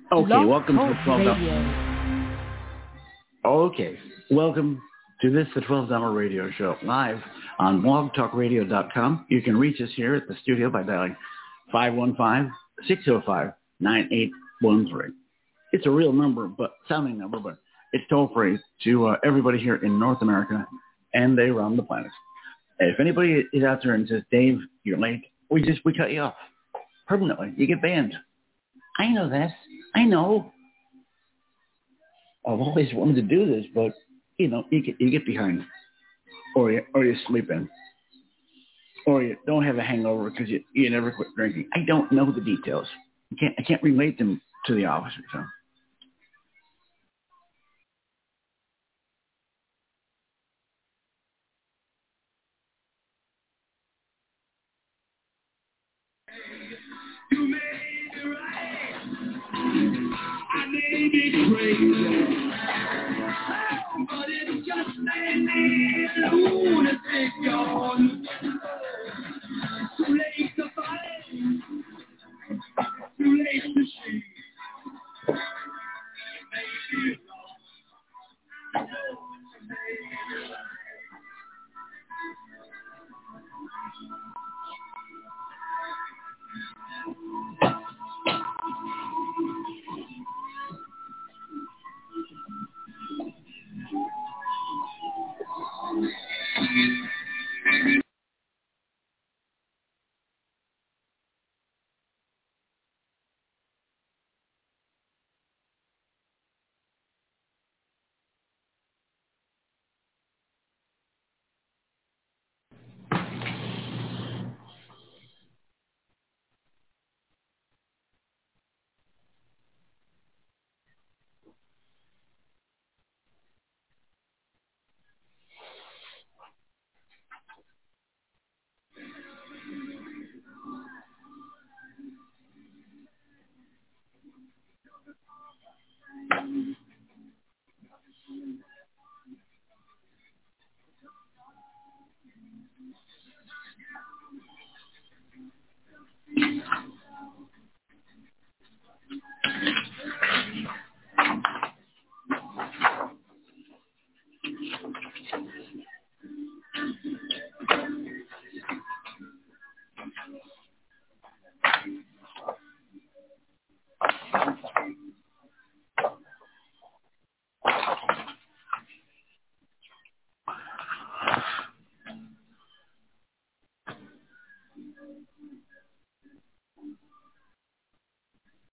Okay, Blog welcome to Talk the 12 Radio. Okay, welcome to this, the $12 radio show, live on blogtalkradio.com. You can reach us here at the studio by dialing 515-605-9813. It's a real number, sounding number, but it's toll-free to everybody here in North America and around the planet. If anybody is out there and says, Dave, you're late, we cut you off permanently. You get banned. I know this. I know. I've always wanted to do this, but, you get behind. Or you sleep in. Or you don't have a hangover because you never quit drinking. I don't know the details. I can't relate them to the officer, so. You made it right. I may be crazy, but it's just made me a lunatic, y'all. Too late to fight, too late to see.